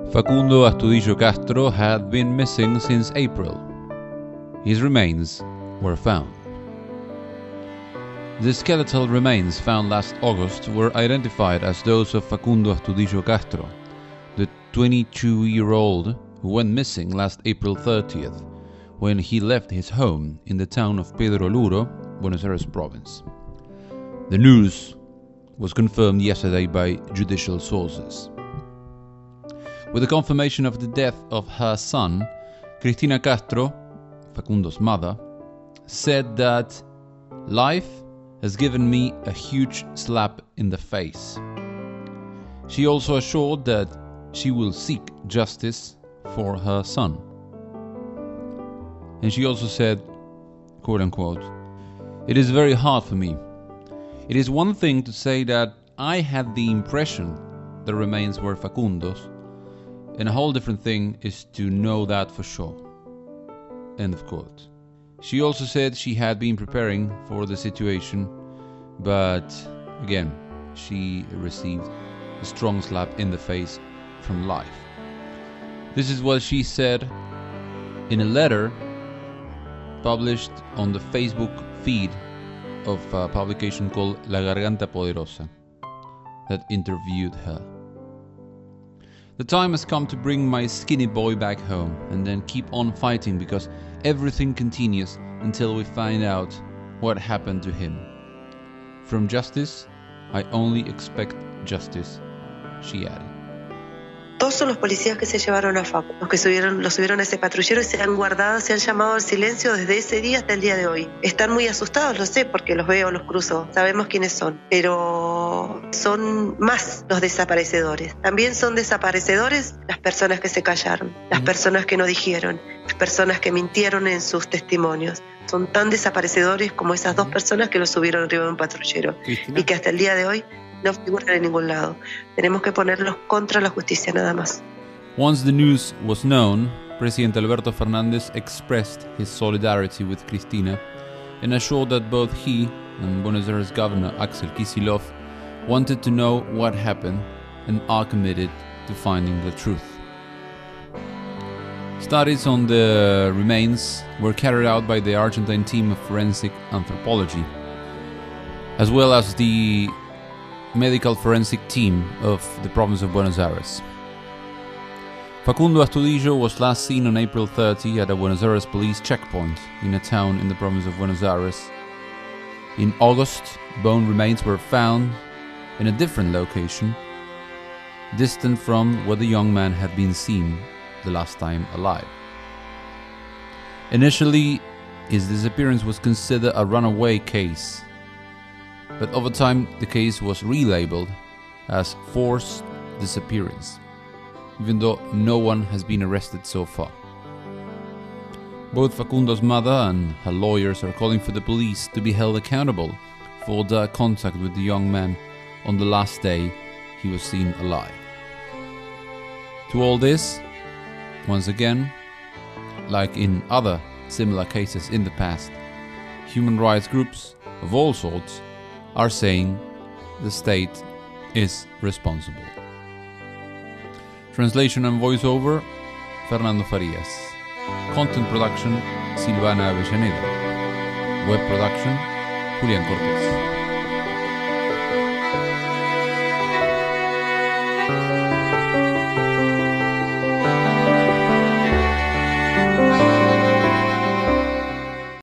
Facundo Astudillo Castro had been missing since April. His remains were found. The skeletal remains found last August were identified as those of Facundo Astudillo Castro, the 22-year-old who went missing last April 30th, when he left his home in the town of Pedro Luro, Buenos Aires province. The news was confirmed yesterday by judicial sources. With the confirmation of the death of her son, Cristina Castro, Facundo's mother, said that life has given me a huge slap in the face. She also assured that she will seek justice for her son. And she also said, quote unquote, "It is very hard for me. It is one thing to say that I had the impression the remains were Facundo's, and a whole different thing is to know that for sure." End of quote. She also said she had been preparing for the situation, but again, she received a strong slap in the face from life. This is what she said in a letter published on the Facebook feed of a publication called La Garganta Poderosa that interviewed her. "The time has come to bring my skinny boy back home and then keep on fighting, because everything continues until we find out what happened to him. From justice, I only expect justice," she added. Todos son los policías que se llevaron a Facu, los que lo subieron a ese patrullero y se han guardado, se han llamado al silencio desde ese día hasta el día de hoy. Están muy asustados, lo sé, porque los veo, los cruzo, sabemos quiénes son, pero son más los desaparecedores. También son desaparecedores las personas que se callaron, las personas que no dijeron, las personas que mintieron en sus testimonios. Son tan desaparecedores como esas dos personas que lo subieron arriba de un patrullero y que hasta el día de hoy no figuran en ningún lado. Tenemos que ponerlos contra la justicia nada más. Once the news was known, President Alberto Fernández expressed his solidarity with Cristina and assured that both he and Buenos Aires Governor Axel Kicillof wanted to know what happened and are committed to finding the truth. Studies on the remains were carried out by the Argentine team of forensic anthropology, as well as the medical forensic team of the province of Buenos Aires. Facundo Astudillo was last seen on April 30 at a Buenos Aires police checkpoint in a town in the province of Buenos Aires. In August, bone remains were found in a different location, distant from where the young man had been seen the last time alive. Initially, his disappearance was considered a runaway case, but over time the case was relabeled as forced disappearance, even though no one has been arrested so far. Both Facundo's mother and her lawyers are calling for the police to be held accountable for their contact with the young man on the last day he was seen alive. To all this, once again, like in other similar cases in the past, human rights groups of all sorts are saying the state is responsible. Translation and voiceover, Fernando Farias. Content production, Silvana Avellaneda. Web production, Julián Cortés.